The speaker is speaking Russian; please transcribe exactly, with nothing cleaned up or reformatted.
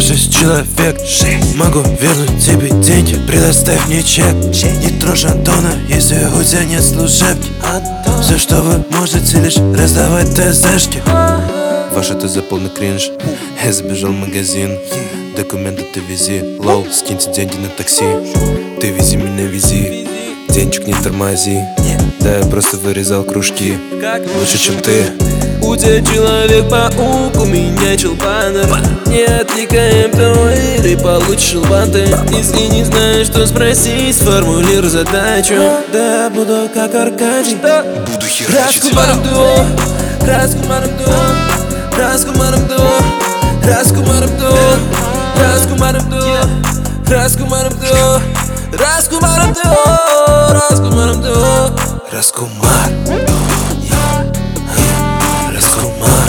Оставшись человек, могу вернуть тебе деньги. Предоставь мне чек. Не трожь Антона, если у тебя нет служебки. Все, что вы можете, лишь раздавать ТЗшки. Ваш это за полный кринж. Я забежал в магазин. Документы ты вези. Лоу, скиньте деньги на такси. Ты вези меня, вези. Денчик не тормози. Да я просто вырезал кружки. Лучше, чем ты. У тебя Человек-паук, у меня Чулпанер. Не отвлекаем твой и получишь лбанты. Если не знаешь, что спросить, сформулируй задачу. Да, буду как Аркадий. Буду херачить. Раскумаром дуо, раскумаром дуо, раскумаром дуо, раскумаром дуо, раскумаром дуо, раскумаром дуо, раскумаром дуо, раскумаром дуо. Раскумар. Раскумар.